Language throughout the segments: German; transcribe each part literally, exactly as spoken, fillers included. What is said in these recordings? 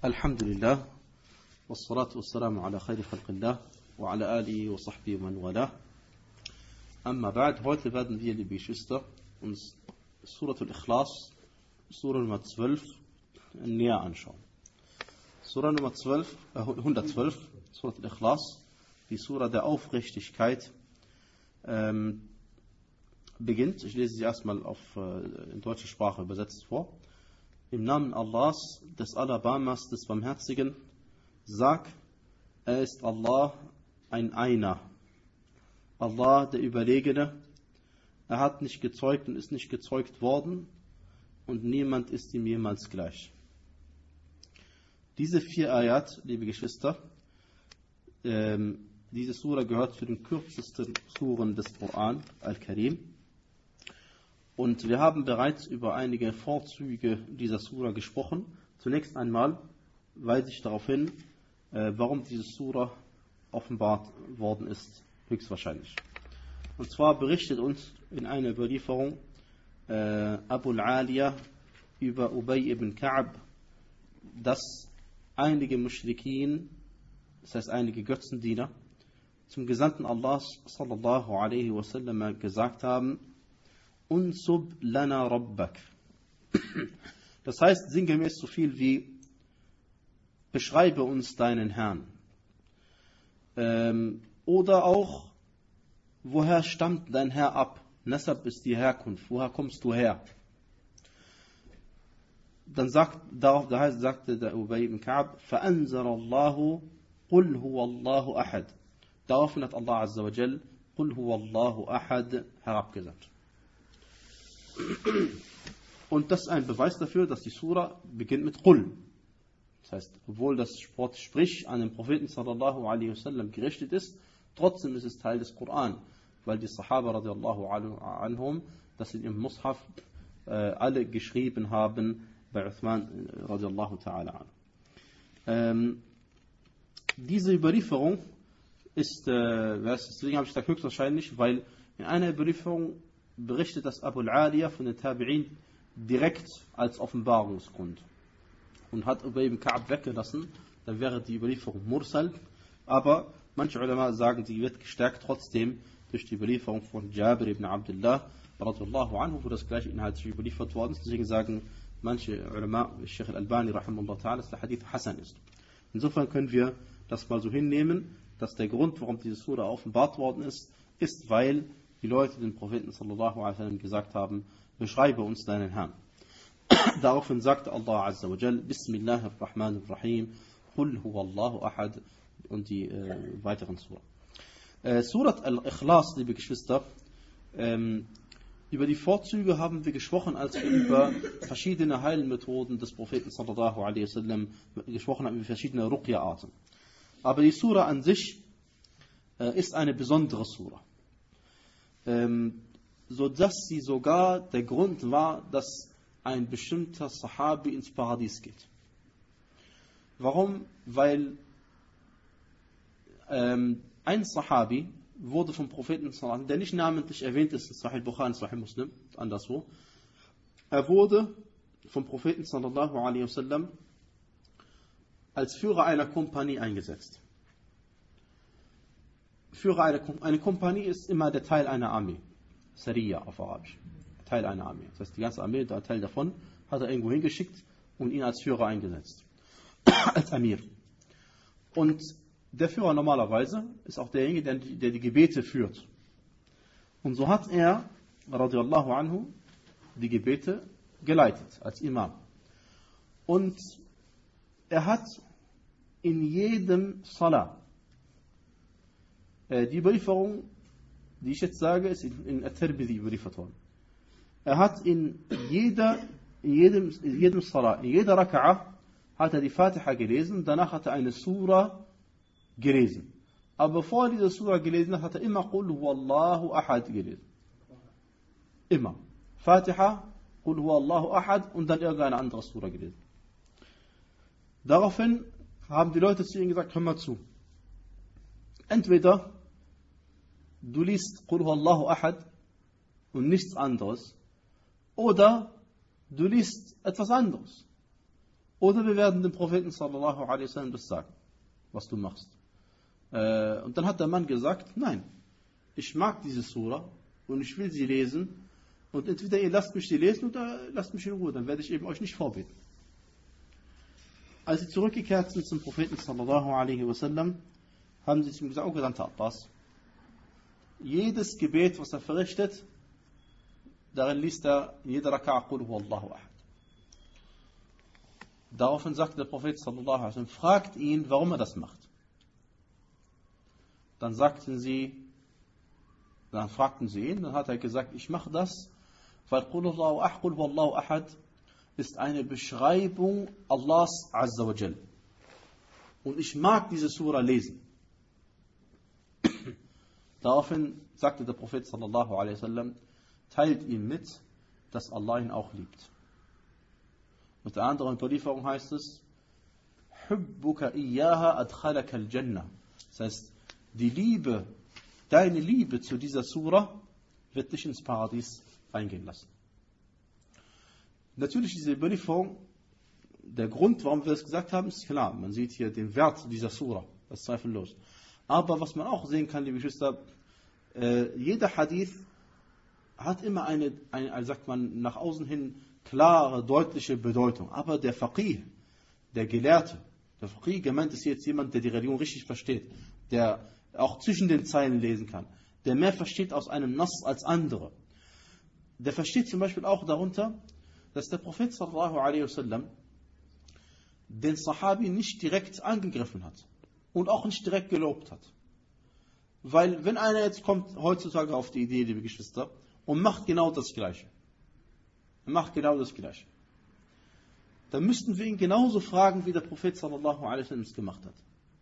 Alhamdulillah, wassalatu wassalamu ala khayri khalqillah, wa ala alihi wa sahbihi man wala. Amma ba'd, heute werden wir, liebe Geschwister, uns Surat al-Ikhlas, Surah Nummer zwölf, näher anschauen. Surah Nummer zwölf, äh, hundertzwölf, Surat al-Ikhlas, die Surah der Aufrichtigkeit, ähm, beginnt. Ich lese sie erstmal auf, äh, in deutsche Sprache übersetzt vor. Im Namen Allahs, des Alabamas, des Barmherzigen, sag, er ist Allah, ein Einer. Allah, der Überlegene, er hat nicht gezeugt und ist nicht gezeugt worden und niemand ist ihm jemals gleich. Diese vier Ayat, liebe Geschwister, ähm, diese Sura gehört zu den kürzesten Suren des Koran, Al-Karim. Und wir haben bereits über einige Vorzüge dieser Sura gesprochen. Zunächst einmal weise ich darauf hin, äh, warum diese Sura offenbart worden ist, höchstwahrscheinlich. Und zwar berichtet uns in einer Überlieferung äh, Abu al-Aliya über Ubay ibn Ka'b, dass einige Muschrikin, das heißt einige Götzendiener, zum Gesandten Allahs sallallahu alaihi wasallam gesagt haben, Unsub lana rabbak. Das heißt sinngemäß so viel wie beschreibe uns deinen Herrn. Ähm, oder auch woher stammt dein Herr ab? Nasab ist die Herkunft. Woher kommst du her? Dann sagt, darauf, da heißt, sagte der Ubay ibn Ka'b, فَأَنْزَرَ اللَّهُ قُلْ هُوَ اللَّهُ أَحَدٌ. Daraufhin hat Allah Azza wa Jal قُلْ هُوَ اللَّهُ أَحَدٌ herabgesandt. Und das ist ein Beweis dafür, dass die Sura beginnt mit Qul. Das heißt, obwohl das Wort Sprich an den Propheten sallallahu alaihi wasallam gerichtet ist, trotzdem ist es Teil des Koran, weil die Sahaba radiallahu anhum das in ihrem Mushaf äh, alle geschrieben haben bei Uthman radiallahu ta'ala an. Ähm, diese Überlieferung ist, äh, deswegen habe ich gesagt höchstwahrscheinlich, weil in einer Überlieferung berichtet das Abu al-Aliya von den Tabi'in direkt als Offenbarungsgrund und hat Ubay ibn Ka'b weggelassen, dann wäre die Überlieferung Mursal, aber manche Ulama sagen, die wird gestärkt trotzdem durch die Überlieferung von Jabir ibn Abdullah radiyallahu anhu, wo das gleiche inhaltlich überliefert worden ist. Deswegen sagen manche Ulama, Sheikh al-Albani rahimahullah ta'ala, dass der Hadith Hasan ist. Insofern können wir das mal so hinnehmen, dass der Grund, warum diese Sura offenbart worden ist, ist, weil die Leute den Propheten sallallahu alaihi wasallam gesagt haben, beschreibe uns deinen Herrn. Daraufhin sagte Allah Azza wa Jal, Bismillahirrahmanirrahim, Qul huwa Allahu ahad und die äh, weiteren Surah. Äh, Surat al-Ikhlas, liebe Geschwister, ähm, über die Vorzüge haben wir gesprochen, als wir über verschiedene Heilmethoden des Propheten sallallahu alaihi wasallam gesprochen haben, über verschiedene Ruqya-Arten. Aber die Surah an sich äh, ist eine besondere Surah. Ähm, so dass sie sogar der Grund war, dass ein bestimmter Sahabi ins Paradies geht. Warum? Weil ähm, ein Sahabi wurde vom Propheten, der nicht namentlich erwähnt ist in Sahih Bukhari, Sahih Muslim, anderswo, er wurde vom Propheten sallallahu alaihi wasallam als Führer einer Kompanie eingesetzt. Führer einer Kom- eine Kompanie ist immer der Teil einer Armee. Sariya auf Arabisch. Teil einer Armee. Das heißt, die ganze Armee, der Teil davon, hat er irgendwo hingeschickt und ihn als Führer eingesetzt. Als Amir. Und der Führer normalerweise ist auch derjenige, der die, der die Gebete führt. Und so hat er, radiallahu anhu, die Gebete geleitet, als Imam. Und er hat in jedem Salah, die Überlieferung, die ich jetzt sage, ist in, in At-Tirmidhi überliefert worden. Er hat in jeder, in jedem, in jedem Salah, in jeder Raka'a, hat er die Fatiha gelesen, danach hat er eine Sura gelesen. Aber bevor er diese Sura gelesen hat, hat er immer Qul huwallahu ahad gelesen. Immer. Fatiha, Qul huwallahu ahad und dann irgendeine andere Sura gelesen. Daraufhin haben die Leute zu ihm gesagt, hör mal zu. Entweder du liest Qul huwallahu ahad und nichts anderes, oder du liest etwas anderes. oder wir werden dem Propheten sallallahu alaihi wasallam das sagen, was du machst. Äh, und dann hat der Mann gesagt, nein, ich mag diese Sura und ich will sie lesen und entweder ihr lasst mich sie lesen oder lasst mich in Ruhe, dann werde ich eben euch nicht vorbeten. Als sie zurückgekehrt sind zum Propheten sallallahu alaihi wasallam, haben sie zu ihm gesagt, oh Gesandter Abbas, jedes Gebet, was er verrichtet, darin liest er in jeder Raka'a Qul huwallahu ahad. Daraufhin sagte der Prophet sallallahu alaihi wasallam, fragt ihn, warum er das macht. Dann sagten sie, dann fragten sie ihn, dann hat er gesagt, ich mache das, weil Qul huwallahu ahad ist eine Beschreibung Allahs Azza wa Jal. Und ich mag diese Sura lesen. Daraufhin sagte der Prophet sallallahu alaihi wasallam, teilt ihm mit, dass Allah ihn auch liebt. Mit der anderen Überlieferung heißt es, Hubbuka iyyaha adkhalaka al-Jannah. Das heißt, die Liebe, deine Liebe zu dieser Sura wird dich ins Paradies reingehen lassen. Natürlich diese Überlieferung, der Grund, warum wir das gesagt haben, ist klar. Man sieht hier den Wert dieser Sura, das ist zweifellos. Aber was man auch sehen kann, liebe Geschwister, äh, jeder Hadith hat immer eine, eine, also sagt man, nach außen hin klare, deutliche Bedeutung. Aber der Faqih, der Gelehrte, der Faqih gemeint ist jetzt jemand, der die Religion richtig versteht, der auch zwischen den Zeilen lesen kann, der mehr versteht aus einem Nass als andere. Der versteht zum Beispiel auch darunter, dass der Prophet sallallahu alaihi wasallam den Sahabi nicht direkt angegriffen hat und auch nicht direkt gelobt hat. Weil wenn einer jetzt kommt heutzutage auf die Idee, liebe Geschwister, und macht genau das Gleiche, macht genau das Gleiche, dann müssten wir ihn genauso fragen, wie der Prophet sallallahu alaihi wasallam es gemacht hat.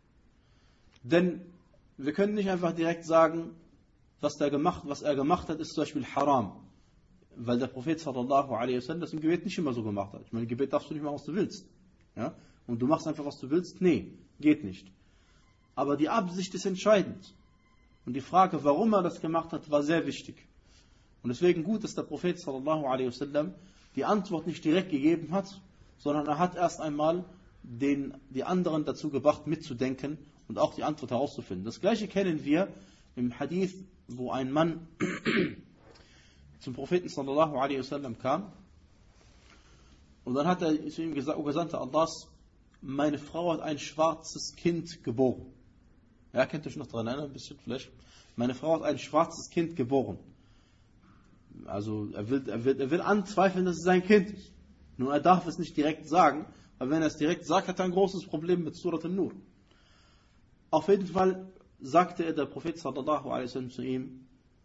Denn wir können nicht einfach direkt sagen, was, der gemacht, was er gemacht hat, ist zum Beispiel haram. Weil der Prophet sallallahu alaihi wasallam das im Gebet nicht immer so gemacht hat. Ich meine, im Gebet darfst du nicht machen, was du willst. Ja? Und du machst einfach, was du willst? Nee, geht nicht. Aber die Absicht ist entscheidend. Und die Frage, warum er das gemacht hat, war sehr wichtig. Und deswegen gut, dass der Prophet sallallahu alaihi wasallam die Antwort nicht direkt gegeben hat, sondern er hat erst einmal den, die anderen dazu gebracht, mitzudenken und auch die Antwort herauszufinden. Das Gleiche kennen wir im Hadith, wo ein Mann zum Propheten sallallahu alaihi wasallam kam und dann hat er zu ihm gesagt, O Gesandter Allahs, meine Frau hat ein schwarzes Kind geboren. Ja, könnt ihr euch noch daran erinnern, ein bisschen vielleicht? Meine Frau hat ein schwarzes Kind geboren. Also er will, er will, er will anzweifeln, dass es sein Kind ist. Nur er darf es nicht direkt sagen, weil wenn er es direkt sagt, hat er ein großes Problem mit Surat an-Nur. Auf jeden Fall sagte er, der Prophet sallallahu alaihi wasallam zu ihm,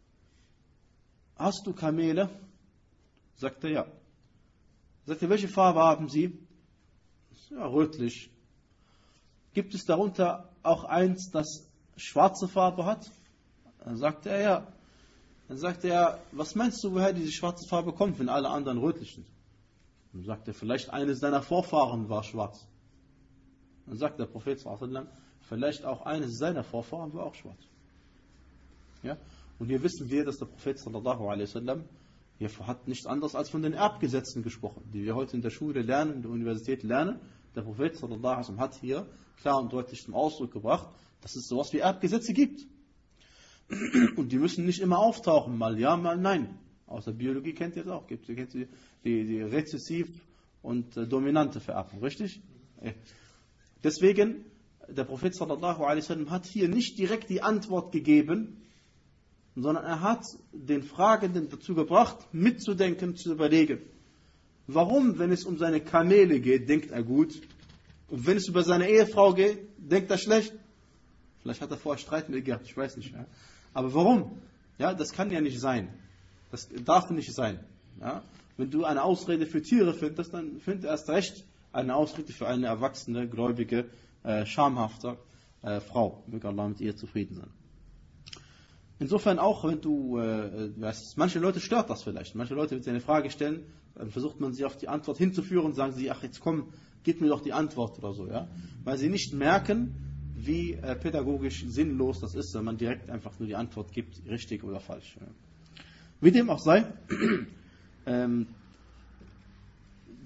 hast du Kamele? Sagt er ja. Sagt er, welche Farbe haben sie? Ja, rötlich. Gibt es darunter auch eins, das schwarze Farbe hat? Dann sagte er ja. Dann sagte er, was meinst du, woher diese schwarze Farbe kommt, wenn alle anderen rötlich sind? Dann sagte er, vielleicht eines deiner Vorfahren war schwarz. Dann sagt der Prophet sallallahu alaihi wasallam, vielleicht auch eines seiner Vorfahren war auch schwarz. Ja? Und hier wissen wir, dass der Prophet sallallahu alaihi wasallam hier hat nichts anderes als von den Erbgesetzen gesprochen, die wir heute in der Schule lernen, in der Universität lernen. Der Prophet sallallahu alaihi wasallam hat hier klar und deutlich zum Ausdruck gebracht, dass es sowas wie Erbgesetze gibt. Und die müssen nicht immer auftauchen, mal ja, mal nein. Aus der Biologie kennt ihr es auch, gibt kennt ihr die, die rezessiv und äh, dominante Vererbung, richtig? Deswegen, der Prophet sallallahu alaihi wasallam hat hier nicht direkt die Antwort gegeben, sondern er hat den Fragenden dazu gebracht, mitzudenken, zu überlegen. Warum, wenn es um seine Kamele geht, denkt er gut, und wenn es über seine Ehefrau geht, denkt er schlecht? Vielleicht hat er vorher Streit mit ihr gehabt, ich weiß nicht. Ja? Aber warum? Ja, das kann ja nicht sein. Das darf nicht sein. Ja? Wenn du eine Ausrede für Tiere findest, dann find erst recht eine Ausrede für eine erwachsene, gläubige, äh, schamhafte äh, Frau. Möge Allah mit ihr zufrieden sein. Insofern auch, wenn du, äh, weißt, manche Leute stört das vielleicht. Manche Leute, wenn sie eine Frage stellen, dann versucht man sie auf die Antwort hinzuführen, sagen sie, ach jetzt komm, gib mir doch die Antwort oder so. Ja? Weil sie nicht merken, wie äh, pädagogisch sinnlos das ist, wenn man direkt einfach nur die Antwort gibt, richtig oder falsch. Ja. Wie dem auch sei, ähm,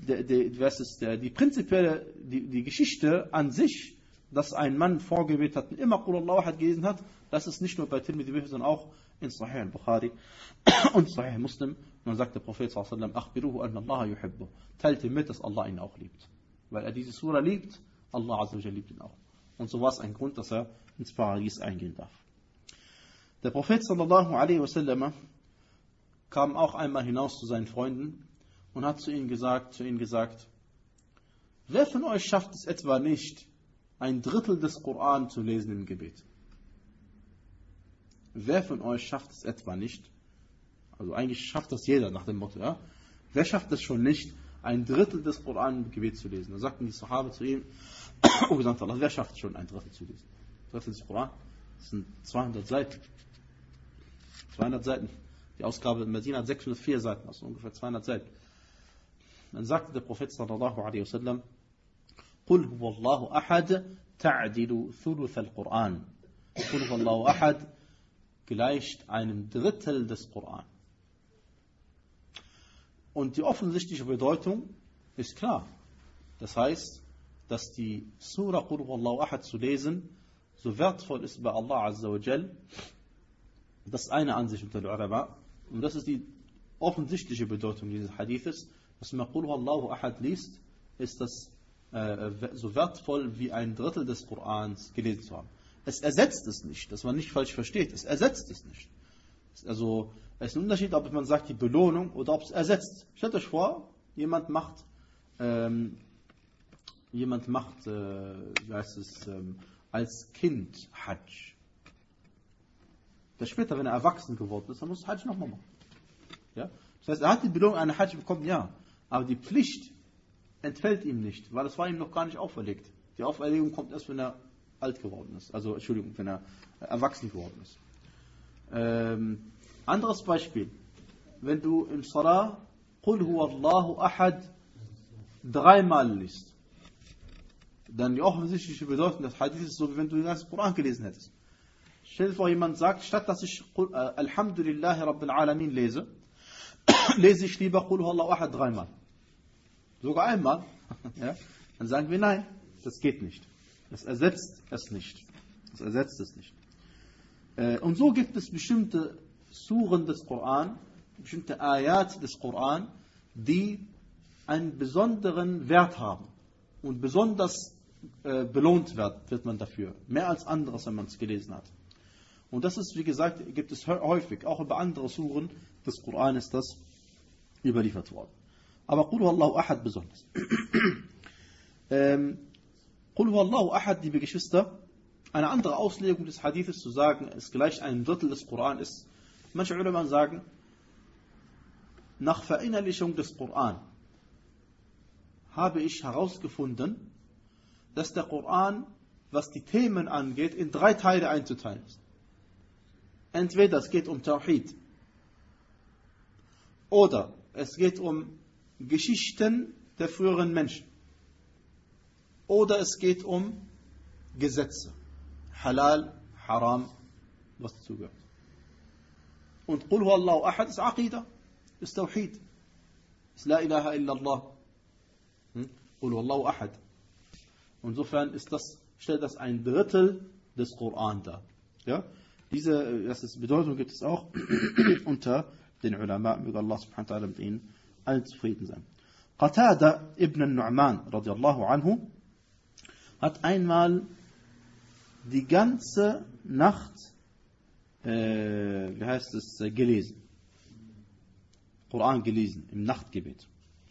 die, die, was ist der, die prinzipielle, die, die Geschichte an sich, dass ein Mann vorgebetet hat und immer Qul Huwallahu Ahad gelesen hat, das ist nicht nur bei Tirmidhi, sondern auch in Sahih al-Bukhari und Sahih Muslim. Und dann sagt der Prophet sallallahu alaihi wasallam, Akhbiruhu anna Allah yuhibbu. Teilt ihm mit, dass Allah ihn auch liebt. Weil er diese Sura liebt, Allah Azza wa Jalla liebt ihn auch. Und so war es ein Grund, dass er ins Paradies eingehen darf. Der Prophet sallallahu alaihi wasallam kam auch einmal hinaus zu seinen Freunden und hat zu ihnen gesagt, zu ihnen gesagt, wer von euch schafft es etwa nicht, ein Drittel des Koran zu lesen im Gebet? Wer von euch schafft es etwa nicht? Also eigentlich schafft das jeder nach dem Motto, ja? Wer schafft es schon nicht, ein Drittel des Koran im Gebet zu lesen? Da sagten die Sahaba zu ihm, oh Gesandter Allah, wer schafft es schon, ein Drittel zu lesen? Drittel des Koran? Das sind zweihundert Seiten. zweihundert Seiten. Die Ausgabe in Medina hat sechshundertvier Seiten, also ungefähr zweihundert Seiten. Dann sagte der Prophet sallallahu alaihi wasallam, Qul huwallahu ahad ta'dilu thuluth al-Quran. Qul huwallahu ahad gleicht einem Drittel des Koran. Und die offensichtliche Bedeutung ist klar. Das heißt, dass die Surah Qul huwallahu ahad zu lesen so wertvoll ist bei Allah Azza wa Jal. Das ist eine Ansicht unter den Ulama. Und das ist die offensichtliche Bedeutung dieses Hadithes. Dass man Qul huwallahu ahad liest, ist das äh, so wertvoll wie ein Drittel des Korans gelesen zu haben. Es ersetzt es nicht, dass man nicht falsch versteht. Es ersetzt es nicht. Also es ist ein Unterschied, ob man sagt die Belohnung oder ob es ersetzt. Stellt euch vor, jemand macht ähm, jemand macht, äh, wie heißt es, ähm, als Kind Hajj. Der später, wenn er erwachsen geworden ist, dann muss Hajj nochmal machen. Ja? Das heißt, er hat die Belohnung einer Hajj bekommen, ja. Aber die Pflicht entfällt ihm nicht, weil das war ihm noch gar nicht auferlegt. Die Auferlegung kommt erst, wenn er alt geworden ist. Also, Entschuldigung, wenn er erwachsen geworden ist. Ähm, anderes Beispiel. Wenn du im Salah Qul huwallahu ahad dreimal liest, dann die offensichtliche Bedeutung des Hadiths ist so, wie wenn du den ganzen Koran gelesen hättest. Stell dir vor, jemand sagt, statt dass ich äh, Alhamdulillahi Rabbil Alamin lese, lese ich lieber Qul huwallahu ahad dreimal. Sogar einmal. Ja? Dann sagen wir, nein, das geht nicht. Das ersetzt es nicht. Das ersetzt es nicht. Äh, und so gibt es bestimmte Suren des Koran, bestimmte Ayat des Koran, die einen besonderen Wert haben. Und besonders äh, belohnt wird, wird man dafür. Mehr als anderes, wenn man es gelesen hat. Und das ist, wie gesagt, gibt es häufig, auch über andere Suren des Koran ist das überliefert worden. Aber Qul huwallahu ahad besonders. ähm, Qul huwallahu ahad, liebe Geschwister, eine andere Auslegung des Hadithes zu sagen, es gleich einem Drittel des Koran ist. Manche Ulama sagen, nach Verinnerlichung des Koran habe ich herausgefunden, dass der Koran, was die Themen angeht, in drei Teile einzuteilen ist. Entweder es geht um Tawhid, oder es geht um Geschichten der früheren Menschen, oder es geht um Gesetze, Halal, Haram, was dazugehört. Und Qul huwallahu ahad ist Aqidah, ist Tawhid, ist La ilaha illallah. Qul huwallahu ahad. Insofern ist das, stellt das ein Drittel des Koran dar. Ja? Diese das ist, Bedeutung gibt es auch unter den Ulama, möge Allah subhanahu wa ta'ala mit ihnen allen zufrieden sein. Qatada ibn al-Nu'man radiallahu anhu hat einmal die ganze Nacht äh, wie heißt es, äh, gelesen. Koran gelesen, im Nachtgebet.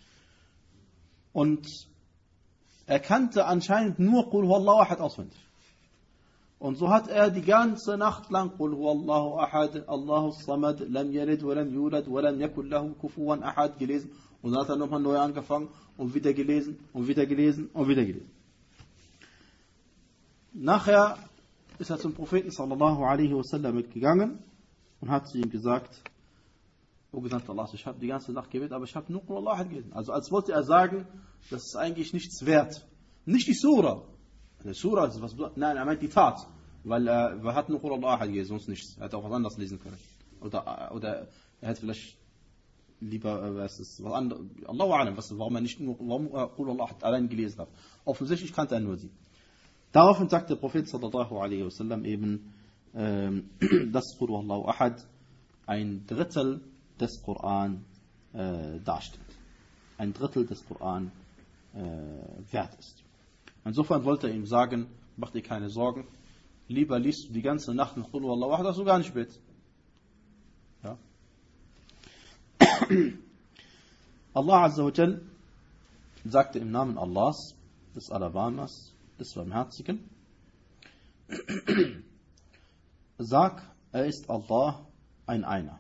Und er kannte anscheinend nur Qul huwallahu ahad auswendig. Und so hat er die ganze Nacht lang Qul huwallahu ahad, Allahu samad, lam yalid wa lam yulad wa lam yakul lahu kufuwan ahad gelesen. Und dann hat er nochmal neu angefangen und wieder gelesen und wieder gelesen und wieder gelesen. Nachher ist er zum Propheten sallallahu alaihi wasallam mitgegangen und hat zu ihm gesagt, O Gesandter Allah, ich habe die ganze Nacht gebetet, aber ich habe nur Qul huwallahu ahad gelesen. Also als wollte er sagen, das ist eigentlich nichts wert. Nicht die Surah. Die Surah ist was, nein, er meint die Tat. Weil er, er hat nur Qul huwallahu ahad gelesen, sonst nichts. Er hätte auch was anderes lesen können. Oder, oder er hätte vielleicht lieber, äh, was ist, was andere, Allahu A'lam, was, warum er nicht nur, warum er Qul Huwallahu Ahad allein gelesen hat. Offensichtlich kannte er nur sie. Daraufhin sagt der Prophet sallallahu alaihi wasallam eben, ähm, dass Qul Huwallahu Ahad ein Drittel des Koran äh, darstellt. Ein Drittel des Koran äh, wert ist. Insofern wollte er ihm sagen, mach dir keine Sorgen, lieber liest du die ganze Nacht mit Qul Huwallahu Ahad, dass du gar nicht betest. Ja. Allah Azza wa Jal sagte im Namen Allahs, des Alabamas, des Barmherzigen, sag, er ist Allah, ein Einer.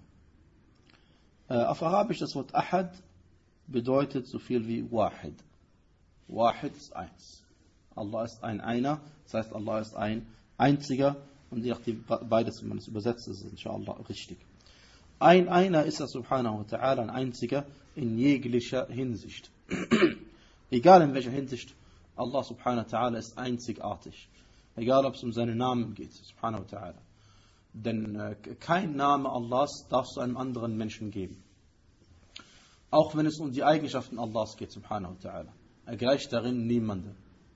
Äh, auf Arabisch das Wort Ahad bedeutet so viel wie Wahid. Wahid ist eins. Allah ist ein Einer, das heißt Allah ist ein Einziger und je nachdem beides, wenn man es übersetzt, ist es inshallah richtig. Ein Einer ist er subhanahu wa ta'ala, ein Einziger in jeglicher Hinsicht. Egal in welcher Hinsicht, Allah subhanahu wa ta'ala ist einzigartig. Egal ob es um seinen Namen geht, subhanahu wa ta'ala. Denn äh, kein Name Allahs darfst du einem anderen Menschen geben. Auch wenn es um die Eigenschaften Allahs geht, subhanahu wa ta'ala. Er gleicht darin niemandem.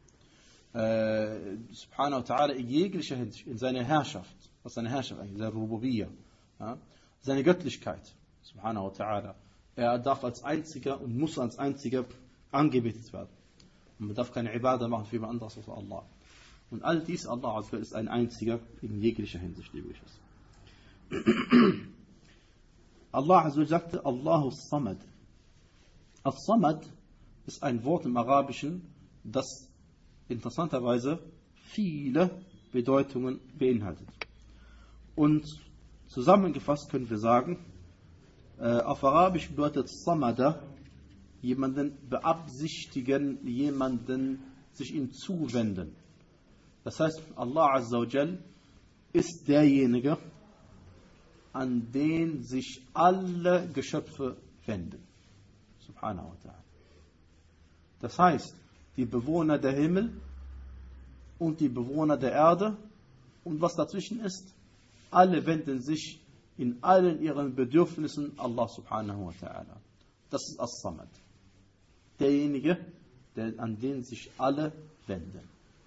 Äh, subhanahu wa ta'ala in jeglicher Hinsicht, in seiner Herrschaft, was seine Herrschaft eigentlich, seine Rububiyya, ja, seine Göttlichkeit, subhanahu wa ta'ala. Er darf als einziger und muss als einziger angebetet werden. Und man darf keine Ibadah machen für jemand anderes als Allah. Und all dies, Allah ist ein einziger in jeglicher Hinsicht, liebe Geschwister. Allah sagte, Allahu Samad. As-Samad ist ein Wort im Arabischen, das interessanterweise viele Bedeutungen beinhaltet. Und zusammengefasst können wir sagen, äh, auf Arabisch bedeutet Samada jemanden beabsichtigen, jemanden sich ihm zuwenden. Das heißt, Allah Azza wa Jal ist derjenige, an den sich alle Geschöpfe wenden. Subhanahu wa ta'ala. Das heißt, die Bewohner der Himmel und die Bewohner der Erde und was dazwischen ist, alle wenden sich in allen ihren Bedürfnissen Allah subhanahu wa ta'ala. Das ist As-Samad. Derjenige, der, an den sich alle wenden.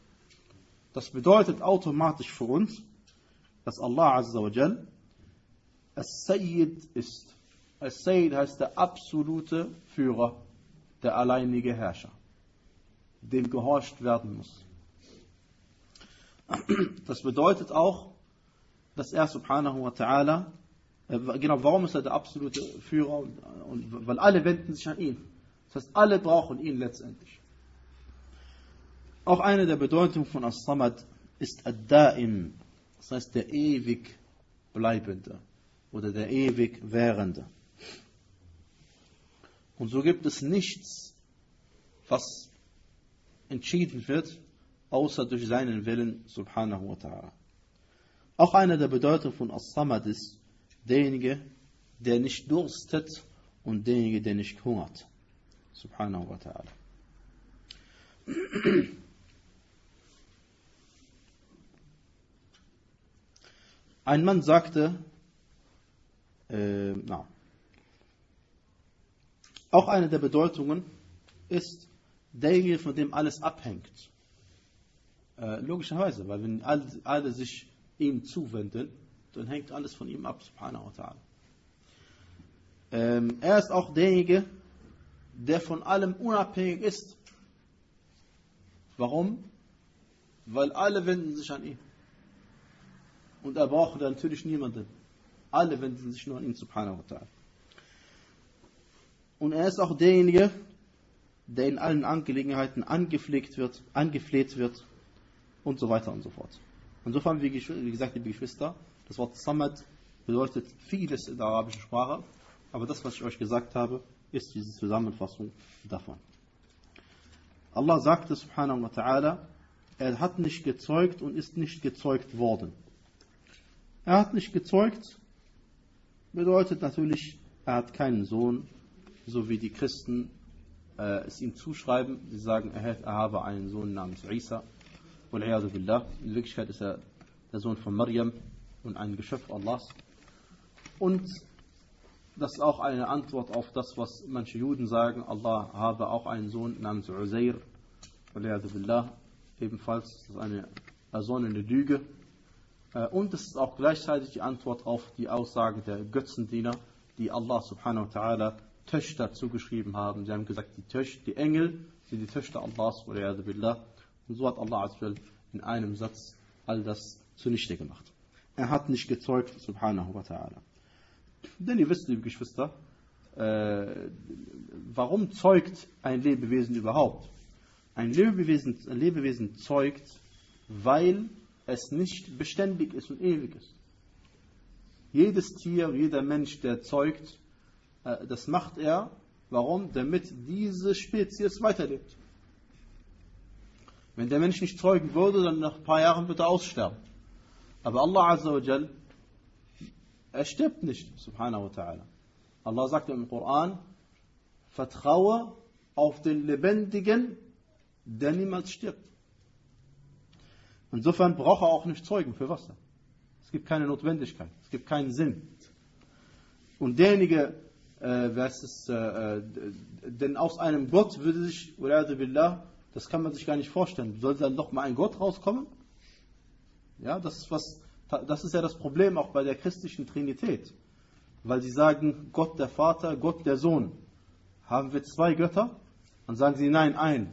Das bedeutet automatisch für uns, dass Allah Azza wa Jal As-Sayyid ist. As-Sayyid heißt der absolute Führer, der alleinige Herrscher, dem gehorcht werden muss. Das bedeutet auch, dass er subhanahu wa ta'ala, äh, genau, warum ist er der absolute Führer? Und, und, weil alle wenden sich an ihn. Das heißt, alle brauchen ihn letztendlich. Auch eine der Bedeutungen von As-Samad ist Ad-Da'im, das heißt der ewig Bleibende oder der ewig Währende. Und so gibt es nichts, was entschieden wird, außer durch seinen Willen subhanahu wa ta'ala. Auch eine der Bedeutungen von As-Samad ist derjenige, der nicht durstet und derjenige, der nicht hungert. Subhanahu wa ta'ala. Ein Mann sagte, äh, na, auch eine der Bedeutungen ist derjenige, von dem alles abhängt. Äh, logischerweise, weil wenn alle, alle sich ihm zuwenden, dann hängt alles von ihm ab, subhanahu wa ta'ala. Ähm, er ist auch derjenige, der von allem unabhängig ist. Warum? Weil alle wenden sich an ihn. Und er braucht natürlich niemanden. Alle wenden sich nur an ihn, subhanahu wa ta'ala. Und er ist auch derjenige, der in allen Angelegenheiten angepflegt wird, angefleht wird und so weiter und so fort. Insofern, wie gesagt, liebe Geschwister, das Wort Samad bedeutet vieles in der arabischen Sprache, aber das, was ich euch gesagt habe, ist diese Zusammenfassung davon. Allah sagte, subhanahu wa ta'ala, er hat nicht gezeugt und ist nicht gezeugt worden. Er hat nicht gezeugt, bedeutet natürlich, er hat keinen Sohn, so wie die Christen äh, es ihm zuschreiben. Sie sagen, er, hat, er habe einen Sohn namens Isa. Wal-'iyadu billah. In Wirklichkeit ist er der Sohn von Maryam und ein Geschöpf Allahs. Und das ist auch eine Antwort auf das, was manche Juden sagen. Allah habe auch einen Sohn namens Uzair. Billah. Ebenfalls ist das eine ersonnene Lüge. Und es ist auch gleichzeitig die Antwort auf die Aussage der Götzendiener, die Allah subhanahu wa ta'ala Töchter zugeschrieben haben. Sie haben gesagt, die, Töchter, die Engel sind die Töchter Allahs. Billah. Und so hat Allah in einem Satz all das zunichte gemacht. Er hat nicht gezeugt, subhanahu wa ta'ala. Denn ihr wisst, liebe Geschwister, äh, warum zeugt ein Lebewesen überhaupt? Ein Lebewesen, ein Lebewesen zeugt, weil es nicht beständig ist und ewig ist. Jedes Tier, jeder Mensch, der zeugt, äh, das macht er, warum? Damit diese Spezies weiterlebt. Wenn der Mensch nicht zeugen würde, dann nach ein paar Jahren wird er aussterben. Aber Allah Azza wa Jal, er stirbt nicht, subhanahu wa ta'ala. Allah sagt im Koran, vertraue auf den Lebendigen, der niemals stirbt. Insofern braucht er auch nicht zeugen für Wasser. Es gibt keine Notwendigkeit, es gibt keinen Sinn. Und derjenige, äh, wer ist es, äh, denn aus einem Gott würde sich, billah, das kann man sich gar nicht vorstellen, soll dann doch mal ein Gott rauskommen? Ja, das ist was, das ist ja das Problem auch bei der christlichen Trinität. Weil sie sagen, Gott der Vater, Gott der Sohn. Haben wir zwei Götter? Dann sagen sie, nein, ein.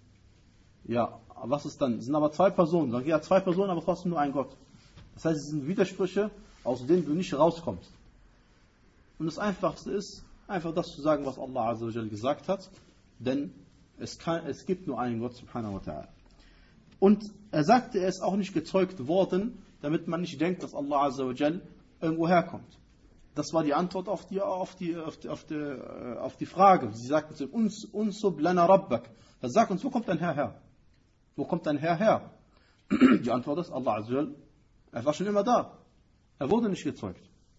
Ja, was ist dann? Es sind aber zwei Personen. Sagen, ja, zwei Personen, aber trotzdem nur ein Gott. Das heißt, es sind Widersprüche, aus denen du nicht rauskommst. Und das Einfachste ist, einfach das zu sagen, was Allah Azza wa Jal gesagt hat. Denn es, kann, es gibt nur einen Gott, subhanahu wa ta'ala. Und er sagte, er ist auch nicht gezeugt worden, damit man nicht denkt, dass Allah Azza wa Jal irgendwo herkommt. Das war die Antwort auf die, auf die, auf die, auf die, auf die Frage. Sie sagten zu ihm, uns, unsub lana rabbak. Er sagt uns, wo kommt dein Herr her? Wo kommt dein Herr her? Die Antwort ist, Allah Azza wa Jal, er war schon immer da. Er wurde nicht gezeugt.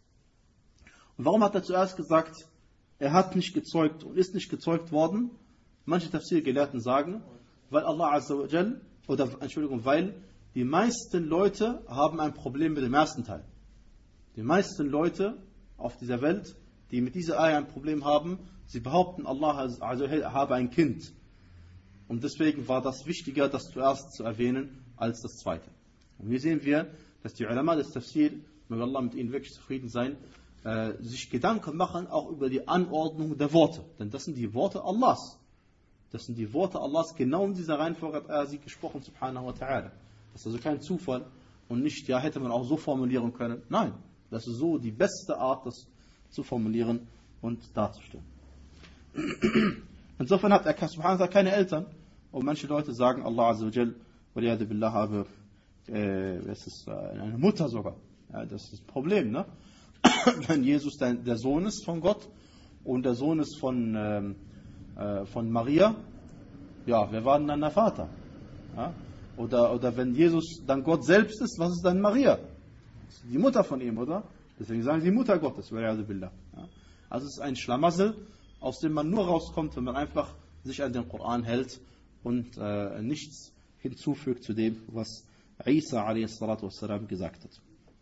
Und warum hat er zuerst gesagt, er hat nicht gezeugt und ist nicht gezeugt worden? Manche Tafsir-Gelehrten sagen, weil Allah Azza wa Jal, oder Entschuldigung, weil die meisten Leute haben ein Problem mit dem ersten Teil. Die meisten Leute auf dieser Welt, die mit dieser Ayah ein Problem haben, sie behaupten, Allah Azza wa Jal habe ein Kind. Und deswegen war das wichtiger, das zuerst zu erwähnen, als das zweite. Und hier sehen wir, dass die Ulama des Tafsir, möge Allah mit ihnen wirklich zufrieden sein, äh, sich Gedanken machen, auch über die Anordnung der Worte. Denn das sind die Worte Allahs. Das sind die Worte Allahs, genau in dieser Reihenfolge hat er sie gesprochen, subhanahu wa ta'ala. Das ist also kein Zufall und nicht, ja, hätte man auch so formulieren können. Nein, das ist so die beste Art, das zu formulieren und darzustellen. Insofern hat er subhanahu wa ta'ala keine Eltern. Und manche Leute sagen, Allah Azza wa Jal, waliyadu billah, habe äh, es ist, äh, eine Mutter sogar. Ja, das ist das Problem, ne? Wenn Jesus der, der Sohn ist von Gott und der Sohn ist von, ähm, äh, von Maria, ja, wer war denn dann der Vater? Ja? Oder, oder wenn Jesus dann Gott selbst ist, was ist dann Maria? Das ist die Mutter von ihm, oder? Deswegen sagen sie Mutter Gottes, waliyadu billah. Ja? Also es ist ein Schlamassel, aus dem man nur rauskommt, wenn man einfach sich an den Koran hält und äh, nichts hinzufügt zu dem, was Isa a s. gesagt hat.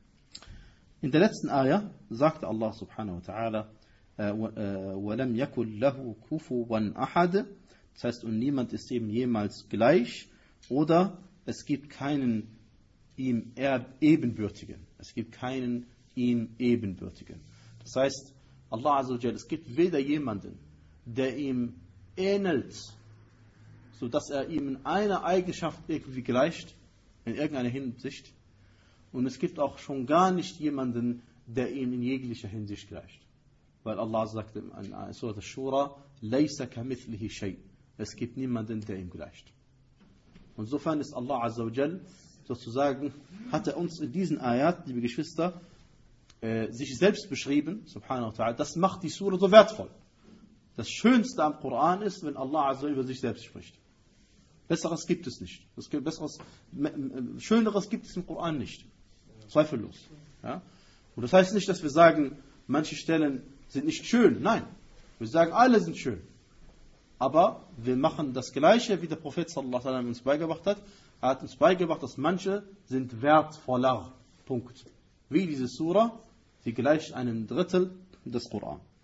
In der letzten Ayah sagte Allah subhanahu wa ta'ala, وَلَمْ يَكُنْ لَهُ كُفُوًا أَحَدٍ. Das heißt, und niemand ist ihm jemals gleich, oder es gibt keinen ihm ebenbürtigen. Es gibt keinen ihm ebenbürtigen. Das heißt, Allah Azza wa Jalla, es gibt weder jemanden, der ihm ähnelt, sodass er ihm in einer Eigenschaft irgendwie gleicht, in irgendeiner Hinsicht. Und es gibt auch schon gar nicht jemanden, der ihm in jeglicher Hinsicht gleicht. Weil Allah sagt in Surah Ash-Shura, لَيْسَ كَمِثْلِهِ شَيْءٍ. Es gibt niemanden, der ihm gleicht. Und insofern ist Allah Azza wa Jal, sozusagen, hat er uns in diesen Ayat, liebe Geschwister, äh, sich selbst beschrieben, subhanahu wa ta'ala. Das macht die Surah so wertvoll. Das Schönste am Koran ist, wenn Allah Azza wa Jal über sich selbst spricht. Besseres gibt es nicht. Das gibt Besseres, Schöneres gibt es im Koran nicht. Zweifellos. Ja? Und das heißt nicht, dass wir sagen, manche Stellen sind nicht schön. Nein. Wir sagen, alle sind schön. Aber wir machen das Gleiche, wie der Prophet sallallahu alaihi wasallam uns beigebracht hat. Er hat uns beigebracht, dass manche sind wertvoller. Punkt. Wie diese Surah, die gleicht einem Drittel des Koran.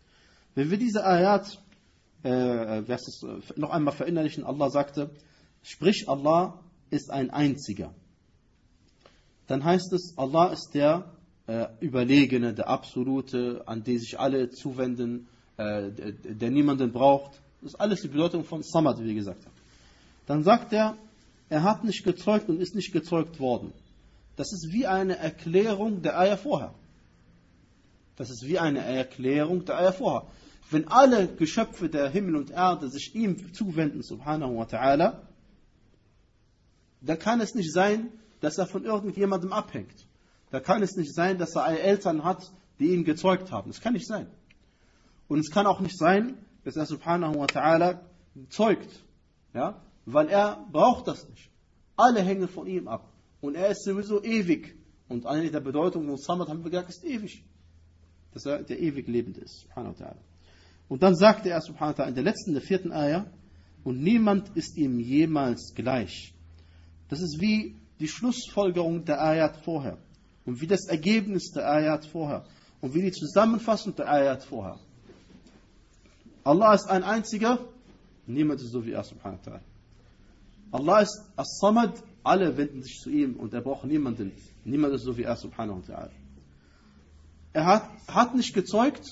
Wenn wir diese Ayat äh, es, noch einmal verinnerlichen, Allah sagte, sprich, Allah ist ein Einziger. Dann heißt es, Allah ist der äh, Überlegene, der Absolute, an den sich alle zuwenden, äh, der, der niemanden braucht. Das ist alles die Bedeutung von Samad, wie wir gesagt haben. Dann sagt er, er hat nicht gezeugt und ist nicht gezeugt worden. Das ist wie eine Erklärung der Ayah vorher. Das ist wie eine Erklärung der Ayah vorher. Wenn alle Geschöpfe der Himmel und Erde sich ihm zuwenden, subhanahu wa ta'ala, dann kann es nicht sein, dass er von irgendjemandem abhängt. Da kann es nicht sein, dass er Eltern hat, die ihn gezeugt haben. Das kann nicht sein. Und es kann auch nicht sein, dass er subhanahu wa ta'ala zeugt. Ja? Weil er braucht das nicht. Alle hängen von ihm ab. Und er ist sowieso ewig. Und eine der Bedeutungen von Samad haben wir gesagt, ist ewig. Dass er der ewig Lebende ist. Subhanahu wa ta'ala. Und dann sagte er subhanahu wa ta'ala in der letzten, der vierten Ayah, und niemand ist ihm jemals gleich. Das ist wie die Schlussfolgerung der Ayat vorher. Und wie das Ergebnis der Ayat vorher. Und wie die Zusammenfassung der Ayat vorher. Allah ist ein einziger, niemand ist so wie er, subhanahu wa ta'ala. Allah ist As-Samad, alle wenden sich zu ihm und er braucht niemanden. Niemand ist so wie er, subhanahu wa ta'ala. Er hat, hat nicht gezeugt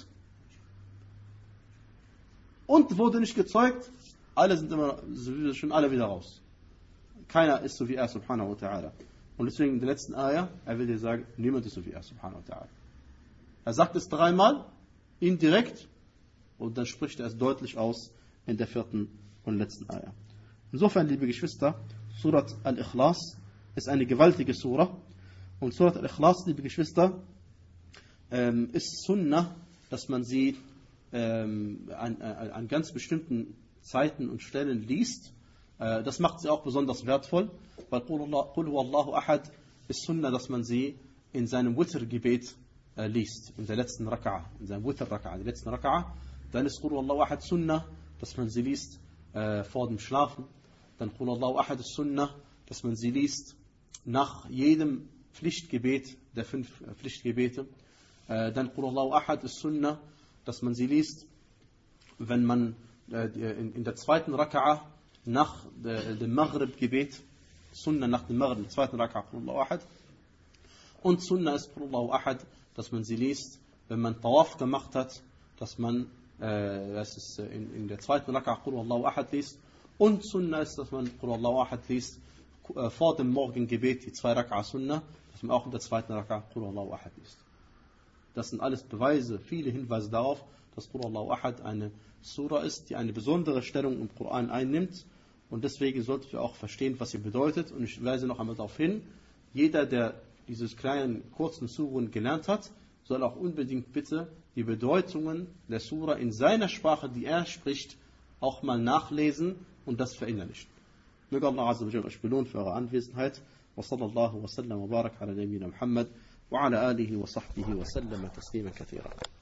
und wurde nicht gezeugt. Alle sind immer, schon alle wieder raus. Keiner ist so wie er, subhanahu wa ta'ala. Und deswegen in der letzten Ayah, er will dir sagen, niemand ist so wie er, subhanahu wa ta'ala. Er sagt es dreimal, indirekt, und dann spricht er es deutlich aus in der vierten und letzten Ayah. Insofern, liebe Geschwister, Surat Al-Ikhlas ist eine gewaltige Surah. Und Surat Al-Ikhlas, liebe Geschwister, ähm, ist Sunnah, dass man sie ähm, an, an, an ganz bestimmten Zeiten und Stellen liest. Äh, das macht sie auch besonders wertvoll, weil Qul huwallahu ahad ist Sunnah, dass man sie in seinem Witr-Gebet äh, liest, in der letzten Raka'a, in seinem Witr-Raka'a, in der letzten Raka'a. Dann ist Qul huwallahu ahad Sunnah, dass man sie liest äh, vor dem Schlafen. Dann Qul huwallahu ahad ist Sunnah, dass man sie liest nach jedem Pflichtgebet der fünf äh, Pflichtgebete. Äh, dann Qul huwallahu ahad ist Sunnah, dass man sie liest, wenn man äh, in, in der zweiten Raka'a nach der, dem Maghrib-Gebet, Sunnah nach dem Maghrib, der zweiten Raka'a Qul huwallahu ahad. Und Sunnah ist Qul huwallahu ahad, dass man sie liest, wenn man Tawaf gemacht hat, dass man äh, das ist, äh, in, in der zweiten Raka'a Qul huwallahu ahad liest. Und Sunnah ist, dass man Qul huwallahu ahad liest äh, vor dem Morgengebet, die zwei Raka'a Sunnah, dass man auch in der zweiten Raka'a Qul huwallahu ahad liest. Das sind alles Beweise, viele Hinweise darauf, dass Qul huwallahu ahad eine Surah ist, die eine besondere Stellung im Koran einnimmt. Und deswegen sollten wir auch verstehen, was sie bedeutet. Und ich weise noch einmal darauf hin, jeder, der dieses kleinen, kurzen Suren gelernt hat, soll auch unbedingt bitte die Bedeutungen der Surah in seiner Sprache, die er spricht, auch mal nachlesen und das verinnerlichen. Möge Allah Azza wa Jalla euch belohnen für eure Anwesenheit. Wa sallallahu wa sallam wa barak ala nabiyyina Muhammad wa ala alihi wa sahbihi wa sallam taslima kathira.